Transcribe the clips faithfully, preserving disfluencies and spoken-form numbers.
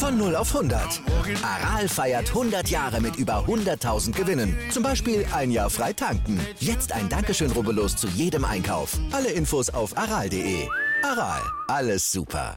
Von null auf hundert. Aral feiert hundert Jahre mit über hunderttausend Gewinnen. Zum Beispiel ein Jahr frei tanken. Jetzt ein Dankeschön, rubbellos zu jedem Einkauf. Alle Infos auf aral punkt de. Aral, alles super.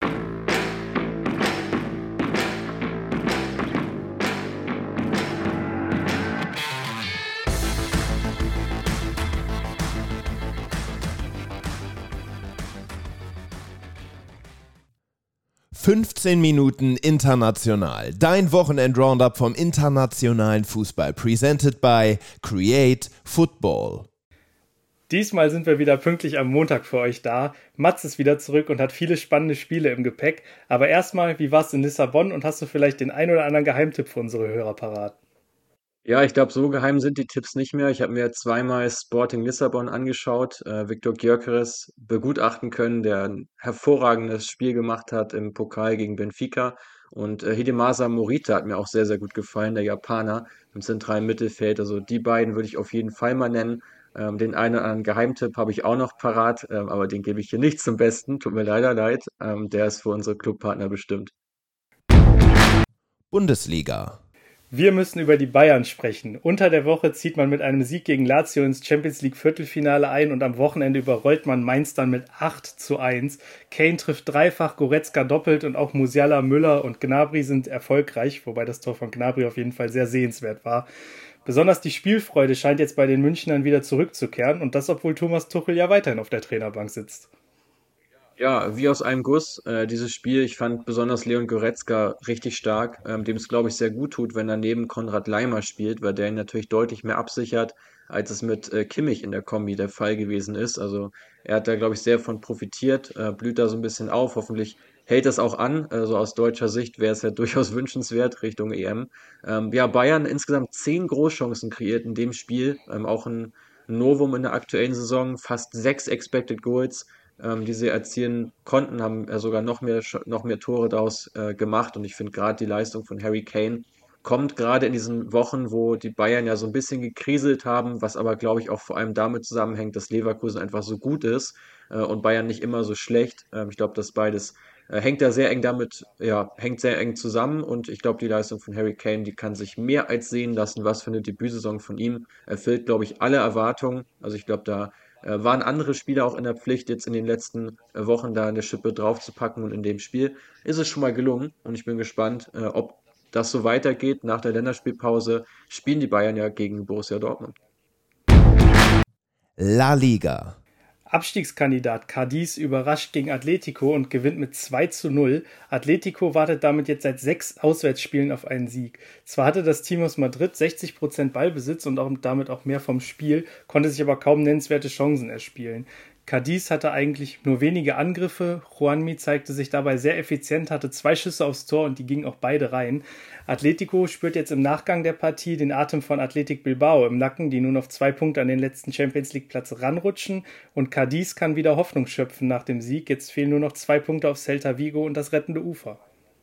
fünfzehn Minuten international. Dein Wochenend-Roundup vom internationalen Fußball. Presented by Create Football. Diesmal sind wir wieder pünktlich am Montag für euch da. Mats ist wieder zurück und hat viele spannende Spiele im Gepäck. Aber erstmal, wie war's in Lissabon und hast du vielleicht den ein oder anderen Geheimtipp für unsere Hörer parat? Ja, ich glaube, so geheim sind die Tipps nicht mehr. Ich habe mir zweimal Sporting Lissabon angeschaut, äh, Viktor Gyökeres begutachten können, der ein hervorragendes Spiel gemacht hat im Pokal gegen Benfica. Und äh, Hidemasa Morita hat mir auch sehr, sehr gut gefallen, der Japaner im zentralen Mittelfeld. Also die beiden würde ich auf jeden Fall mal nennen. Ähm, den einen oder anderen Geheimtipp habe ich auch noch parat, ähm, aber den gebe ich hier nicht zum Besten. Tut mir leider leid. Ähm, der ist für unsere Clubpartner bestimmt. Bundesliga. Wir müssen über die Bayern sprechen. Unter der Woche zieht man mit einem Sieg gegen Lazio ins Champions League Viertelfinale ein und am Wochenende überrollt man Mainz dann mit acht zu eins. Kane trifft dreifach, Goretzka doppelt und auch Musiala, Müller und Gnabry sind erfolgreich, wobei das Tor von Gnabry auf jeden Fall sehr sehenswert war. Besonders die Spielfreude scheint jetzt bei den Münchnern wieder zurückzukehren und das, obwohl Thomas Tuchel ja weiterhin auf der Trainerbank sitzt. Ja, wie aus einem Guss, äh, dieses Spiel. Ich fand besonders Leon Goretzka richtig stark, ähm, dem es, glaube ich, sehr gut tut, wenn er neben Konrad Laimer spielt, weil der ihn natürlich deutlich mehr absichert, als es mit äh, Kimmich in der Kombi der Fall gewesen ist. Also er hat da, glaube ich, sehr von profitiert, äh, blüht da so ein bisschen auf. Hoffentlich hält das auch an. Also aus deutscher Sicht wäre es ja durchaus wünschenswert Richtung E M. Ähm, ja, Bayern insgesamt zehn Großchancen kreiert in dem Spiel, ähm, auch ein Novum in der aktuellen Saison, fast sechs Expected Goals, ähm, die sie erzielen konnten, haben äh, sogar noch mehr, Sch- noch mehr Tore daraus äh, gemacht. Und ich finde gerade die Leistung von Harry Kane kommt gerade in diesen Wochen, wo die Bayern ja so ein bisschen gekriselt haben, was aber, glaube ich, auch vor allem damit zusammenhängt, dass Leverkusen einfach so gut ist äh, und Bayern nicht immer so schlecht. Ähm, ich glaube, das beides äh, hängt da sehr eng damit, ja, hängt sehr eng zusammen. Und ich glaube, die Leistung von Harry Kane, die kann sich mehr als sehen lassen. Was für eine Debütsaison von ihm erfüllt, glaube ich, alle Erwartungen. Also ich glaube, da äh, waren andere Spieler auch in der Pflicht, jetzt in den letzten äh, Wochen da eine Schippe draufzupacken und in dem Spiel ist es schon mal gelungen und ich bin gespannt, äh, ob das so weitergeht. Nach der Länderspielpause spielen die Bayern ja gegen Borussia Dortmund. La Liga. Abstiegskandidat Cadiz überrascht gegen Atletico und gewinnt mit zwei zu null. Atletico wartet damit jetzt seit sechs Auswärtsspielen auf einen Sieg. Zwar hatte das Team aus Madrid sechzig Prozent Ballbesitz und auch, damit auch mehr vom Spiel, konnte sich aber kaum nennenswerte Chancen erspielen. Cadiz hatte eigentlich nur wenige Angriffe. Juanmi zeigte sich dabei sehr effizient, hatte zwei Schüsse aufs Tor und die gingen auch beide rein. Atletico spürt jetzt im Nachgang der Partie den Atem von Athletic Bilbao im Nacken, die nun auf zwei Punkte an den letzten Champions League Platz ranrutschen. Und Cadiz kann wieder Hoffnung schöpfen nach dem Sieg. Jetzt fehlen nur noch zwei Punkte auf Celta Vigo und das rettende Ufer.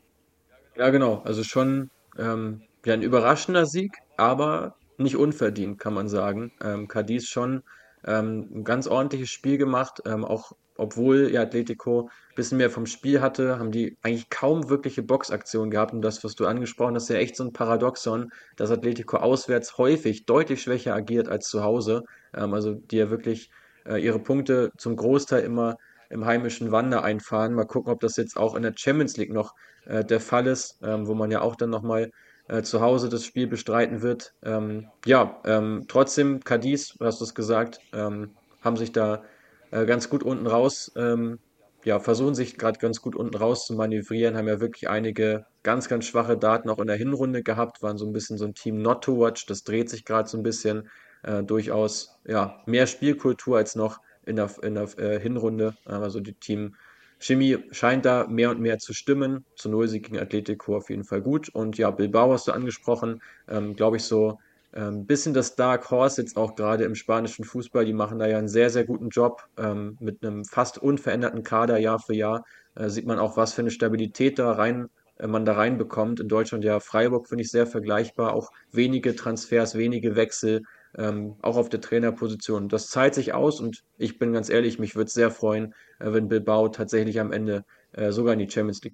Ja, genau. Also schon ähm, ja, ein überraschender Sieg, aber nicht unverdient, kann man sagen. Ähm, Cadiz schon ähm, ein ganz ordentliches Spiel gemacht, ähm, auch obwohl ja Atletico ein bisschen mehr vom Spiel hatte, haben die eigentlich kaum wirkliche Boxaktionen gehabt. Und das, was du angesprochen hast, ist ja echt so ein Paradoxon, dass Atletico auswärts häufig deutlich schwächer agiert als zu Hause. Ähm, also die ja wirklich äh, ihre Punkte zum Großteil immer im heimischen Wander einfahren. Mal gucken, ob das jetzt auch in der Champions League noch äh, der Fall ist, ähm, wo man ja auch dann nochmal äh, zu Hause das Spiel bestreiten wird. Ähm, ja, ähm, trotzdem, Cadiz, du hast es gesagt, ähm, haben sich da äh, ganz gut unten raus, ähm, ja, versuchen sich gerade ganz gut unten raus zu manövrieren, haben ja wirklich einige ganz, ganz schwache Daten auch in der Hinrunde gehabt, waren so ein bisschen so ein Team not to watch, das dreht sich gerade so ein bisschen, äh, durchaus, ja, mehr Spielkultur als noch in der, in der äh, Hinrunde, äh, also die Team Chemie scheint da mehr und mehr zu stimmen. Zu Null Sieg gegen Atletico auf jeden Fall gut. Und ja, Bilbao hast du angesprochen. Ähm, glaube ich, so ein ähm, bisschen das Dark Horse jetzt auch gerade im spanischen Fußball. Die machen da ja einen sehr, sehr guten Job ähm, mit einem fast unveränderten Kader Jahr für Jahr. Äh, sieht man auch, was für eine Stabilität da rein äh, man da reinbekommt. In Deutschland ja Freiburg finde ich sehr vergleichbar. Auch wenige Transfers, wenige Wechsel, ähm, auch auf der Trainerposition. Das zahlt sich aus und ich bin ganz ehrlich, mich würde es sehr freuen, äh, wenn Bilbao tatsächlich am Ende äh, sogar in die Champions League kommt.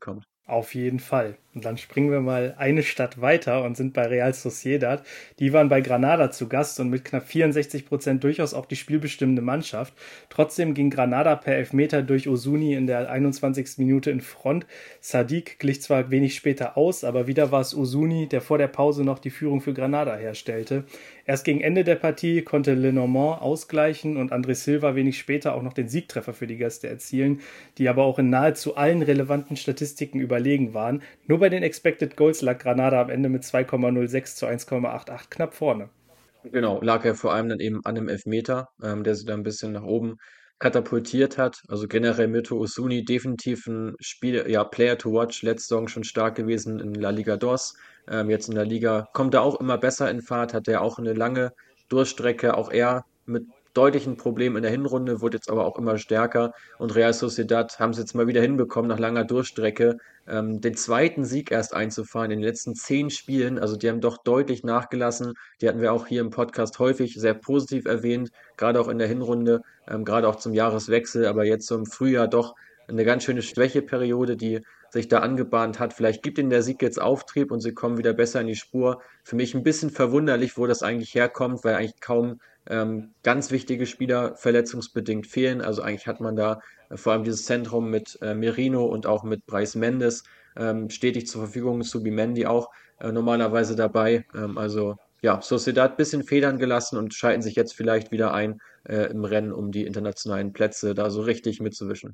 Auf jeden Fall. Und dann springen wir mal eine Stadt weiter und sind bei Real Sociedad. Die waren bei Granada zu Gast und mit knapp vierundsechzig Prozent durchaus auch die spielbestimmende Mannschaft. Trotzdem ging Granada per Elfmeter durch Osuni in der einundzwanzigsten Minute in Front. Sadik glich zwar wenig später aus, aber wieder war es Osuni, der vor der Pause noch die Führung für Granada herstellte. Erst gegen Ende der Partie konnte Lenormand ausgleichen und André Silva wenig später auch noch den Siegtreffer für die Gäste erzielen, die aber auch in nahezu allen relevanten Statistiken überlegen waren. Nur bei den Expected Goals lag Granada am Ende mit zwei Komma null sechs zu eins Komma achtundachtzig knapp vorne. Genau, lag er vor allem dann eben an dem Elfmeter, ähm, der sie dann ein bisschen nach oben katapultiert hat. Also generell Mito Osuni definitiv ein Spiel, ja, Player to watch, letzte Saison schon stark gewesen in La Liga dos. Ähm, jetzt in der Liga kommt er auch immer besser in Fahrt, hat er auch eine lange Durchstrecke, auch er mit deutlichen Problemen in der Hinrunde, wurde jetzt aber auch immer stärker. Und Real Sociedad haben es jetzt mal wieder hinbekommen, nach langer Durchstrecke ähm, den zweiten Sieg erst einzufahren in den letzten zehn Spielen. Also die haben doch deutlich nachgelassen. Die hatten wir auch hier im Podcast häufig sehr positiv erwähnt, gerade auch in der Hinrunde, ähm, gerade auch zum Jahreswechsel, aber jetzt so im Frühjahr doch eine ganz schöne Schwächeperiode, die sich da angebahnt hat. Vielleicht gibt ihnen der Sieg jetzt Auftrieb und sie kommen wieder besser in die Spur. Für mich ein bisschen verwunderlich, wo das eigentlich herkommt, weil eigentlich kaum ähm, ganz wichtige Spieler verletzungsbedingt fehlen. Also eigentlich hat man da äh, vor allem dieses Zentrum mit äh, Merino und auch mit Brais Mendes ähm, stetig zur Verfügung, Subimendi auch äh, normalerweise dabei. Ähm, also ja, Sociedad ein bisschen federn gelassen und schalten sich jetzt vielleicht wieder ein äh, im Rennen um die internationalen Plätze, da so richtig mitzuwischen.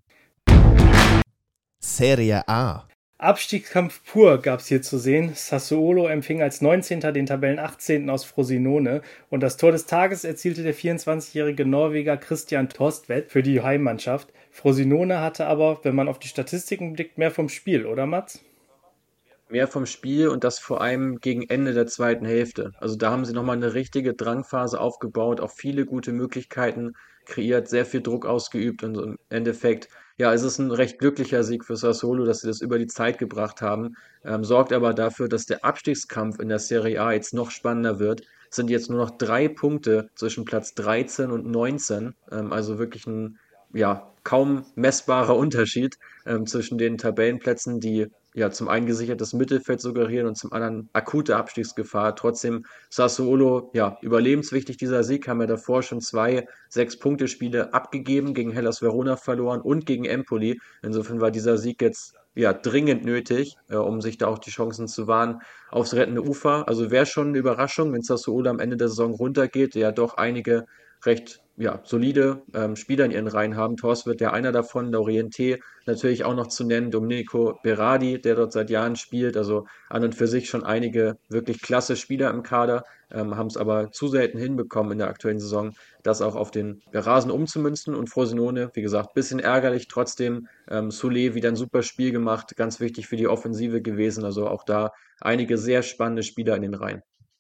Serie A. Abstiegskampf pur gab es hier zu sehen. Sassuolo empfing als neunzehnter den Tabellen-achtzehnten aus Frosinone und das Tor des Tages erzielte der vierundzwanzigjährige Norweger Christian Torstvedt für die Heimmannschaft. Frosinone hatte aber, wenn man auf die Statistiken blickt, mehr vom Spiel, oder Mats? Mehr vom Spiel und das vor allem gegen Ende der zweiten Hälfte. Also da haben sie nochmal eine richtige Drangphase aufgebaut, auch viele gute Möglichkeiten kreiert, sehr viel Druck ausgeübt und im Endeffekt, ja, es ist ein recht glücklicher Sieg für Sassuolo, dass sie das über die Zeit gebracht haben, ähm, sorgt aber dafür, dass der Abstiegskampf in der Serie A jetzt noch spannender wird. Es sind jetzt nur noch drei Punkte zwischen Platz dreizehn und neunzehn, ähm, also wirklich ein, ja, kaum messbarer Unterschied ähm, zwischen den Tabellenplätzen, die ja zum einen gesichertes Mittelfeld suggerieren und zum anderen akute Abstiegsgefahr. Trotzdem Sassuolo, ja, überlebenswichtig dieser Sieg, haben ja davor schon zwei Sechs-Punkte-Spiele abgegeben, gegen Hellas Verona verloren und gegen Empoli. Insofern war dieser Sieg jetzt ja dringend nötig, äh, um sich da auch die Chancen zu wahren aufs rettende Ufer. Also wäre schon eine Überraschung, wenn Sassuolo am Ende der Saison runtergeht, der ja doch einige recht ja, solide ähm, Spieler in ihren Reihen haben. Tors wird ja einer davon, Laurienté natürlich auch noch zu nennen, Domenico Berardi, der dort seit Jahren spielt, also an und für sich schon einige wirklich klasse Spieler im Kader, ähm, haben es aber zu selten hinbekommen in der aktuellen Saison, das auch auf den Rasen umzumünzen und Frosinone, wie gesagt, bisschen ärgerlich, trotzdem ähm, Soulé wieder ein super Spiel gemacht, ganz wichtig für die Offensive gewesen, also auch da einige sehr spannende Spieler in den Reihen.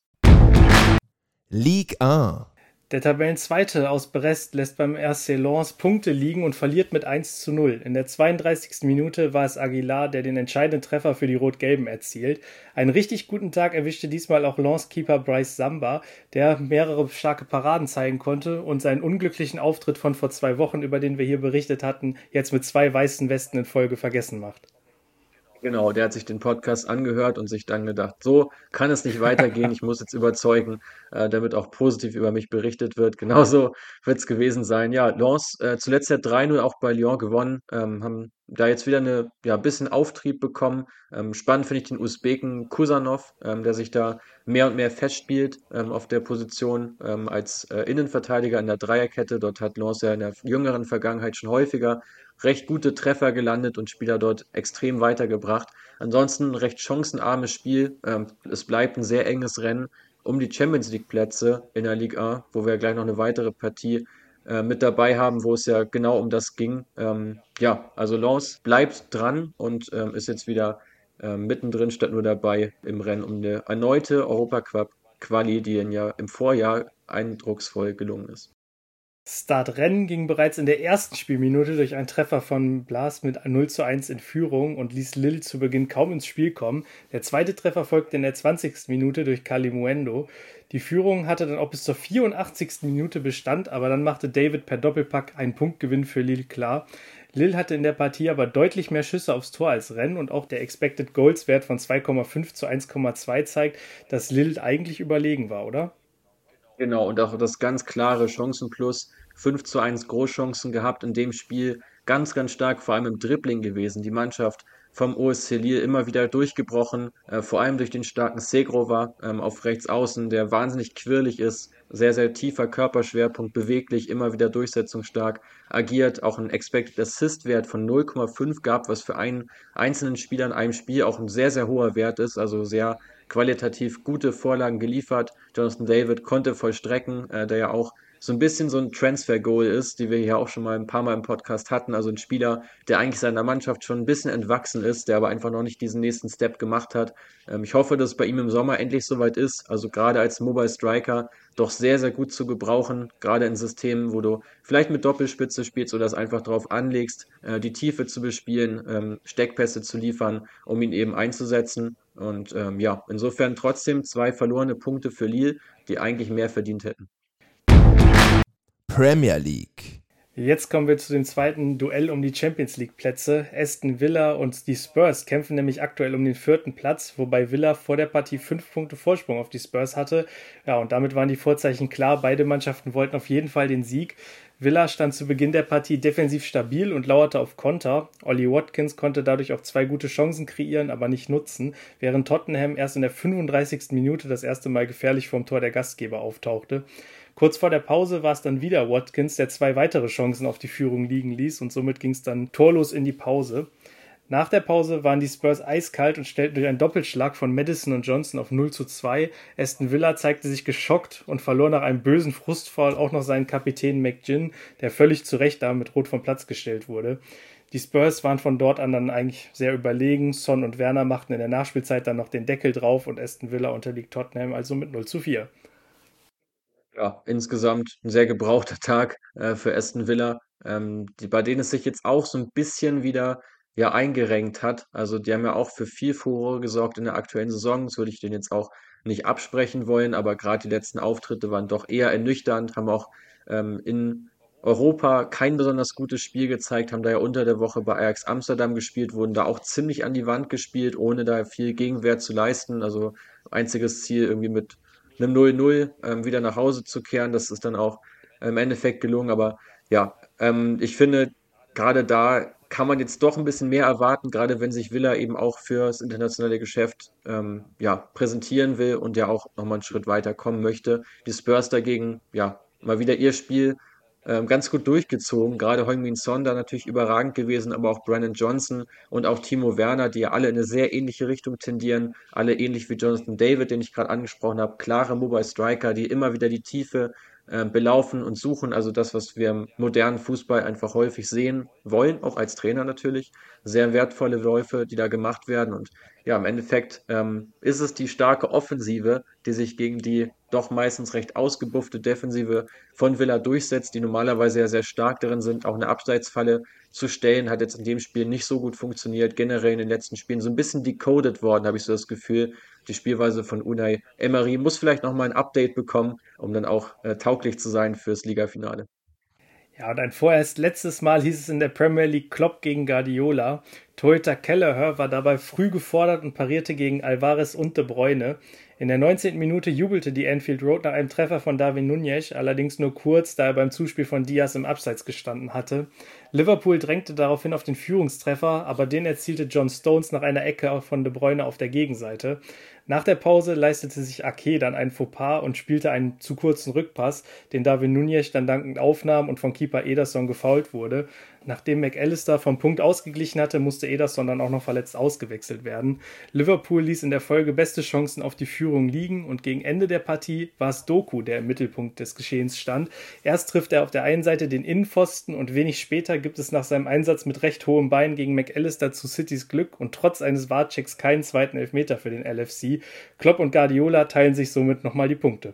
Ligue eins. Der Tabellenzweite aus Brest lässt beim R C Lens Punkte liegen und verliert mit eins zu null. In der zweiunddreißigsten Minute war es Aguilar, der den entscheidenden Treffer für die Rot-Gelben erzielt. Einen richtig guten Tag erwischte diesmal auch Lens-Keeper Bryce Samba, der mehrere starke Paraden zeigen konnte und seinen unglücklichen Auftritt von vor zwei Wochen, über den wir hier berichtet hatten, jetzt mit zwei weißen Westen in Folge vergessen macht. Genau, der hat sich den Podcast angehört und sich dann gedacht, so kann es nicht weitergehen, ich muss jetzt überzeugen, äh, damit auch positiv über mich berichtet wird. Genauso wird es gewesen sein. Ja, Lens äh, zuletzt ja drei null auch bei Lyon gewonnen, ähm, haben da jetzt wieder eine ja, bisschen Auftrieb bekommen. Ähm, spannend finde ich den Usbeken Kusanov, ähm, der sich da mehr und mehr festspielt ähm, auf der Position ähm, als äh, Innenverteidiger in der Dreierkette. Dort hat Lens ja in der jüngeren Vergangenheit schon häufiger recht gute Treffer gelandet und Spieler dort extrem weitergebracht. Ansonsten ein recht chancenarmes Spiel. Ähm, es bleibt ein sehr enges Rennen um die Champions League Plätze in der Ligue eins, wo wir gleich noch eine weitere Partie äh, mit dabei haben, wo es ja genau um das ging. Ähm, ja, also Lens bleibt dran und ähm, ist jetzt wieder äh, mittendrin, statt nur dabei im Rennen um eine erneute Europacup-Quali, die ihnen ja im Vorjahr eindrucksvoll gelungen ist. Startrennen ging bereits in der ersten Spielminute durch einen Treffer von Blas mit null zu eins in Führung und ließ Lille zu Beginn kaum ins Spiel kommen. Der zweite Treffer folgte in der zwanzigsten Minute durch Kalimuendo. Die Führung hatte dann auch bis zur vierundachtzigsten Minute Bestand, aber dann machte David per Doppelpack einen Punktgewinn für Lille klar. Lille hatte in der Partie aber deutlich mehr Schüsse aufs Tor als Rennes und auch der Expected Goals Wert von zwei Komma fünf zu eins Komma zwei zeigt, dass Lille eigentlich überlegen war, oder? Genau, und auch das ganz klare Chancenplus, fünf zu eins Großchancen gehabt in dem Spiel, ganz, ganz stark, vor allem im Dribbling gewesen. Die Mannschaft vom O S C Lille immer wieder durchgebrochen, äh, vor allem durch den starken Segrova ähm, auf rechts außen, der wahnsinnig quirlig ist, sehr, sehr tiefer Körperschwerpunkt, beweglich, immer wieder durchsetzungsstark agiert, auch einen Expected Assist Wert von null Komma fünf gab, was für einen einzelnen Spieler in einem Spiel auch ein sehr, sehr hoher Wert ist, also sehr qualitativ gute Vorlagen geliefert. Jonathan David konnte vollstrecken, äh, der ja auch so ein bisschen so ein Transfer-Goal ist, die wir hier auch schon mal ein paar Mal im Podcast hatten. Also ein Spieler, der eigentlich seiner Mannschaft schon ein bisschen entwachsen ist, der aber einfach noch nicht diesen nächsten Step gemacht hat. Ähm, ich hoffe, dass es bei ihm im Sommer endlich soweit ist. Also gerade als Mobile Striker doch sehr, sehr gut zu gebrauchen, gerade in Systemen, wo du vielleicht mit Doppelspitze spielst oder es einfach darauf anlegst, äh, die Tiefe zu bespielen, ähm, Steckpässe zu liefern, um ihn eben einzusetzen. Und ähm, ja, insofern trotzdem zwei verlorene Punkte für Lille, die eigentlich mehr verdient hätten. Premier League. Jetzt kommen wir zu dem zweiten Duell um die Champions League Plätze. Aston Villa und die Spurs kämpfen nämlich aktuell um den vierten Platz, wobei Villa vor der Partie fünf Punkte Vorsprung auf die Spurs hatte. Ja, und damit waren die Vorzeichen klar. Beide Mannschaften wollten auf jeden Fall den Sieg. Villa stand zu Beginn der Partie defensiv stabil und lauerte auf Konter. Ollie Watkins konnte dadurch auch zwei gute Chancen kreieren, aber nicht nutzen, während Tottenham erst in der fünfunddreißigsten Minute das erste Mal gefährlich vorm Tor der Gastgeber auftauchte. Kurz vor der Pause war es dann wieder Watkins, der zwei weitere Chancen auf die Führung liegen ließ und somit ging es dann torlos in die Pause. Nach der Pause waren die Spurs eiskalt und stellten durch einen Doppelschlag von Maddison und Johnson auf null zu zwei. Aston Villa zeigte sich geschockt und verlor nach einem bösen Frustfoul auch noch seinen Kapitän McGinn, der völlig zu Recht da mit Rot vom Platz gestellt wurde. Die Spurs waren von dort an dann eigentlich sehr überlegen. Son und Werner machten in der Nachspielzeit dann noch den Deckel drauf und Aston Villa unterliegt Tottenham also mit null zu vier. Ja, insgesamt ein sehr gebrauchter Tag äh, für Aston Villa, ähm, die, bei denen es sich jetzt auch so ein bisschen wieder ja eingerenkt hat. Also die haben ja auch für viel Furore gesorgt in der aktuellen Saison. Das würde ich denen jetzt auch nicht absprechen wollen, aber gerade die letzten Auftritte waren doch eher ernüchternd, haben auch ähm, in Europa kein besonders gutes Spiel gezeigt, haben da ja unter der Woche bei Ajax Amsterdam gespielt, wurden da auch ziemlich an die Wand gespielt, ohne da viel Gegenwehr zu leisten. Also einziges Ziel irgendwie mit einem null null ähm, wieder nach Hause zu kehren. Das ist dann auch äh, im Endeffekt gelungen. Aber ja, ähm, ich finde, gerade da kann man jetzt doch ein bisschen mehr erwarten, gerade wenn sich Villa eben auch fürs internationale Geschäft ähm, ja, präsentieren will und ja auch nochmal einen Schritt weiter kommen möchte. Die Spurs dagegen, ja, mal wieder ihr Spiel ähm, ganz gut durchgezogen. Gerade Heung-min Son da natürlich überragend gewesen, aber auch Brandon Johnson und auch Timo Werner, die ja alle in eine sehr ähnliche Richtung tendieren. Alle ähnlich wie Jonathan David, den ich gerade angesprochen habe. Klare Mobile Striker, die immer wieder die Tiefe äh, belaufen und suchen. Also das, was wir im modernen Fußball einfach häufig sehen wollen, auch als Trainer natürlich. Sehr wertvolle Läufe, die da gemacht werden. Und ja, im Endeffekt ähm, ist es die starke Offensive, die sich gegen die doch meistens recht ausgebuffte Defensive von Villa durchsetzt, die normalerweise ja sehr stark darin sind, auch eine Abseitsfalle zu stellen. Hat jetzt in dem Spiel nicht so gut funktioniert. Generell in den letzten Spielen so ein bisschen decoded worden, habe ich so das Gefühl. Die Spielweise von Unai Emery muss vielleicht nochmal ein Update bekommen, um dann auch äh, tauglich zu sein fürs Ligafinale. Ja, und ein vorerst letztes Mal hieß es in der Premier League Klopp gegen Guardiola. Torhüter Kelleher war dabei früh gefordert und parierte gegen Alvarez und De Bruyne. In der neunzehnten Minute jubelte die Anfield Road nach einem Treffer von Darwin Núñez, allerdings nur kurz, da er beim Zuspiel von Diaz im Abseits gestanden hatte. Liverpool drängte daraufhin auf den Führungstreffer, aber den erzielte John Stones nach einer Ecke von De Bruyne auf der Gegenseite. Nach der Pause leistete sich Ake dann ein Fauxpas und spielte einen zu kurzen Rückpass, den Darwin Núñez dann dankend aufnahm und von Keeper Ederson gefoult wurde. Nachdem McAllister vom Punkt ausgeglichen hatte, musste Ederson dann auch noch verletzt ausgewechselt werden. Liverpool ließ in der Folge beste Chancen auf die Führung liegen und gegen Ende der Partie war es Doku, der im Mittelpunkt des Geschehens stand. Erst trifft er auf der einen Seite den Innenpfosten und wenig später gibt es nach seinem Einsatz mit recht hohem Bein gegen McAllister zu Citys Glück und trotz eines V A R-Checks keinen zweiten Elfmeter für den L F C. Klopp und Guardiola teilen sich somit nochmal die Punkte.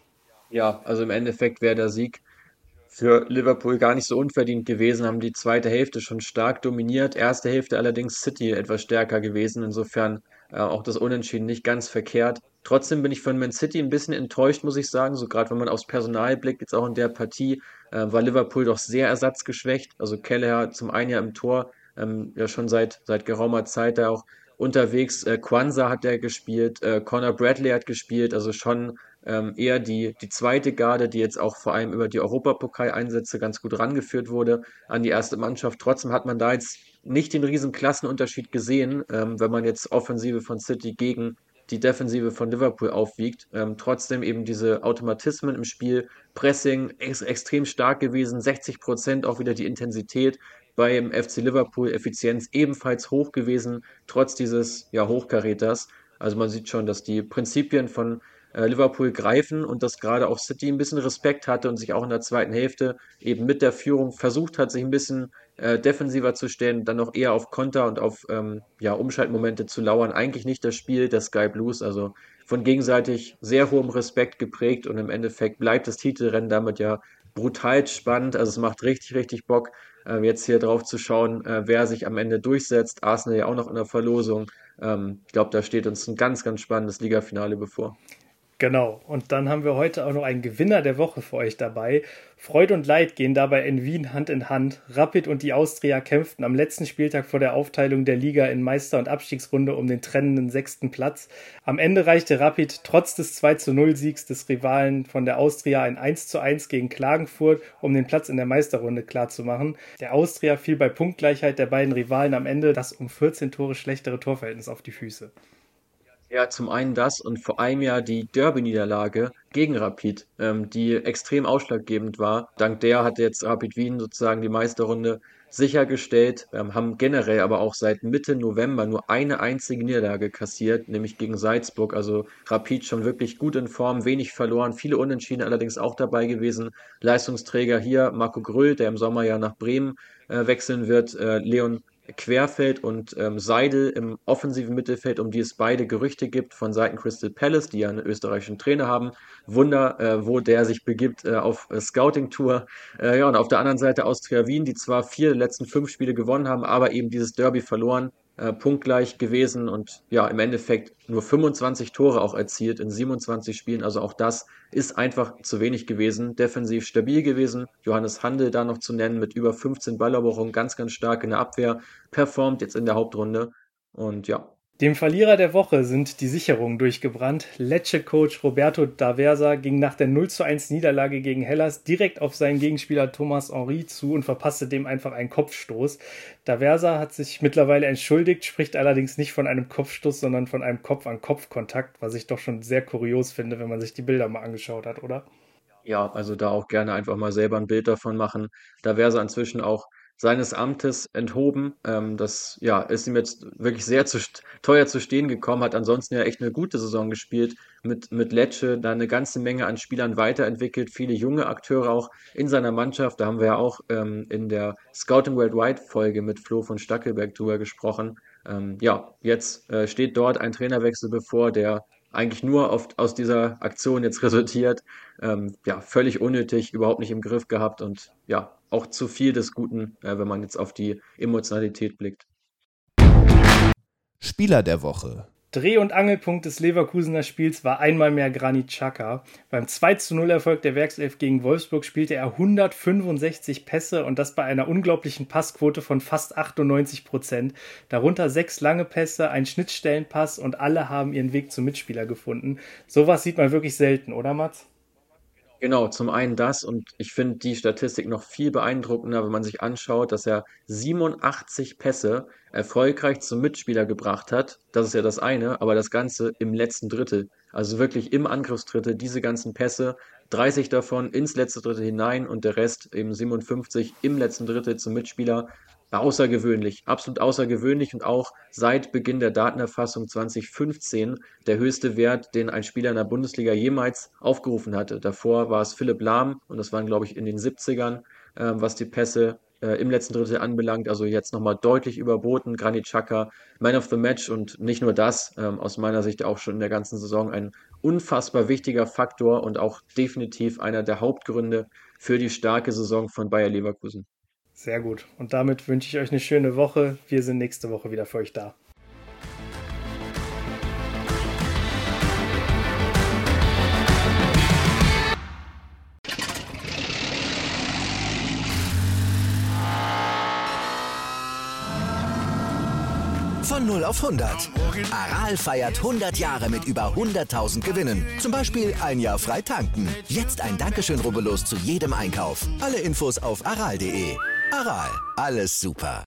Ja, also im Endeffekt wäre der Sieg für Liverpool gar nicht so unverdient gewesen, haben die zweite Hälfte schon stark dominiert, erste Hälfte allerdings City etwas stärker gewesen, insofern äh, auch das Unentschieden nicht ganz verkehrt. Trotzdem bin ich von Man City ein bisschen enttäuscht, muss ich sagen. So gerade wenn man aufs Personal blickt, jetzt auch in der Partie, äh, war Liverpool doch sehr ersatzgeschwächt. Also Kelleher zum einen ja im Tor, ähm, ja schon seit, seit geraumer Zeit da auch unterwegs. Äh, Kwanzaa hat er gespielt, äh, Conor Bradley hat gespielt, also schon ähm, eher die, die zweite Garde, die jetzt auch vor allem über die Europapokal-Einsätze ganz gut rangeführt wurde an die erste Mannschaft. Trotzdem hat man da jetzt nicht den riesen Klassenunterschied gesehen, ähm, wenn man jetzt Offensive von City gegen die Defensive von Liverpool aufwiegt. Ähm, trotzdem eben diese Automatismen im Spiel, Pressing ex extrem stark gewesen, sechzig Prozent auch wieder die Intensität beim F C Liverpool, Effizienz ebenfalls hoch gewesen, trotz dieses ja, Hochkaräters. Also man sieht schon, dass die Prinzipien von äh, Liverpool greifen und dass gerade auch City ein bisschen Respekt hatte und sich auch in der zweiten Hälfte eben mit der Führung versucht hat, sich ein bisschen äh, defensiver zu stellen, dann noch eher auf Konter und auf ähm, ja, Umschaltmomente zu lauern. Eigentlich nicht das Spiel der Sky Blues, also von gegenseitig sehr hohem Respekt geprägt und im Endeffekt bleibt das Titelrennen damit ja brutal spannend. Also es macht richtig, richtig Bock, äh, jetzt hier drauf zu schauen, äh, wer sich am Ende durchsetzt. Arsenal ja auch noch in der Verlosung. Ähm, ich glaube, da steht uns ein ganz, ganz spannendes Ligafinale bevor. Genau, und dann haben wir heute auch noch einen Gewinner der Woche für euch dabei. Freude und Leid gehen dabei in Wien Hand in Hand. Rapid und die Austria kämpften am letzten Spieltag vor der Aufteilung der Liga in Meister- und Abstiegsrunde um den trennenden sechsten Platz. Am Ende reichte Rapid trotz des zwei zu null Siegs des Rivalen von der Austria ein eins zu eins gegen Klagenfurt, um den Platz in der Meisterrunde klarzumachen. Der Austria fiel bei Punktgleichheit der beiden Rivalen am Ende das um vierzehn Tore schlechtere Torverhältnis auf die Füße. Ja, zum einen das und vor allem ja die Derby-Niederlage gegen Rapid, ähm, die extrem ausschlaggebend war. Dank der hat jetzt Rapid Wien sozusagen die Meisterrunde sichergestellt, ähm, haben generell aber auch seit Mitte November nur eine einzige Niederlage kassiert, nämlich gegen Salzburg. Also Rapid schon wirklich gut in Form, wenig verloren, viele Unentschieden allerdings auch dabei gewesen. Leistungsträger hier Marco Gröll, der im Sommer ja nach Bremen äh, wechseln wird, äh, Leon Querfeld und ähm, Seidel im offensiven Mittelfeld, um die es beide Gerüchte gibt von Seiten Crystal Palace, die ja einen österreichischen Trainer haben. Wunder, äh, wo der sich begibt äh, auf äh, Scouting-Tour. Äh, ja, und auf der anderen Seite Austria Wien, die zwar vier der letzten fünf Spiele gewonnen haben, aber eben dieses Derby verloren, äh, punktgleich gewesen und ja, im Endeffekt nur fünfundzwanzig Tore auch erzielt in siebenundzwanzig Spielen. Also auch das ist einfach zu wenig gewesen. Defensiv stabil gewesen. Johannes Handel da noch zu nennen mit über fünfzehn Balleroberungen, ganz, ganz stark in der Abwehr, performt jetzt in der Hauptrunde. Und ja. Dem Verlierer der Woche sind die Sicherungen durchgebrannt. Lecce-Coach Roberto D'Aversa ging nach der null zu eins Niederlage gegen Hellas direkt auf seinen Gegenspieler Thomas Henry zu und verpasste dem einfach einen Kopfstoß. D'Aversa hat sich mittlerweile entschuldigt, spricht allerdings nicht von einem Kopfstoß, sondern von einem Kopf-an-Kopf-Kontakt, was ich doch schon sehr kurios finde, wenn man sich die Bilder mal angeschaut hat, oder? Ja, also da auch gerne einfach mal selber ein Bild davon machen. D'Aversa inzwischen auch seines Amtes enthoben. Ähm, das ja, ist ihm jetzt wirklich sehr zu, teuer zu stehen gekommen, hat ansonsten ja echt eine gute Saison gespielt mit, mit Lecce, da eine ganze Menge an Spielern weiterentwickelt, viele junge Akteure auch in seiner Mannschaft. Da haben wir ja auch ähm, in der Scouting Worldwide Folge mit Flo von Stackelberg drüber gesprochen. Ähm, ja, jetzt äh, steht dort ein Trainerwechsel bevor, der eigentlich nur auf, aus dieser Aktion jetzt resultiert. Ähm, ja, völlig unnötig, überhaupt nicht im Griff gehabt und ja, auch zu viel des Guten, äh, wenn man jetzt auf die Emotionalität blickt. Spieler der Woche. Dreh- und Angelpunkt des Leverkusener Spiels war einmal mehr Granit Xhaka. Beim zwei zu null Erfolg der Werkself gegen Wolfsburg spielte er hundertfünfundsechzig Pässe und das bei einer unglaublichen Passquote von fast achtundneunzig Prozent. Darunter sechs lange Pässe, ein Schnittstellenpass und alle haben ihren Weg zum Mitspieler gefunden. Sowas sieht man wirklich selten, oder Mats? Genau, zum einen das und ich finde die Statistik noch viel beeindruckender, wenn man sich anschaut, dass er siebenundachtzig Pässe erfolgreich zum Mitspieler gebracht hat. Das ist ja das eine, aber das Ganze im letzten Drittel. Also wirklich im Angriffsdrittel diese ganzen Pässe, dreißig davon ins letzte Drittel hinein und der Rest eben siebenundfünfzig im letzten Drittel zum Mitspieler. Außergewöhnlich, absolut außergewöhnlich und auch seit Beginn der Datenerfassung zwanzig fünfzehn der höchste Wert, den ein Spieler in der Bundesliga jemals aufgerufen hatte. Davor war es Philipp Lahm und das waren, glaube ich, in den siebzigern, äh, was die Pässe äh, im letzten Drittel anbelangt. Also jetzt nochmal deutlich überboten. Granit Xhaka, Man of the Match und nicht nur das, ähm, aus meiner Sicht auch schon in der ganzen Saison ein unfassbar wichtiger Faktor und auch definitiv einer der Hauptgründe für die starke Saison von Bayer Leverkusen. Sehr gut. Und damit wünsche ich euch eine schöne Woche. Wir sind nächste Woche wieder für euch da. Von null auf hundert. Aral feiert hundert Jahre mit über hunderttausend Gewinnen. Zum Beispiel ein Jahr frei tanken. Jetzt ein Dankeschön, rubbellos zu jedem Einkauf. Alle Infos auf aral punkt de. Aral, alles super.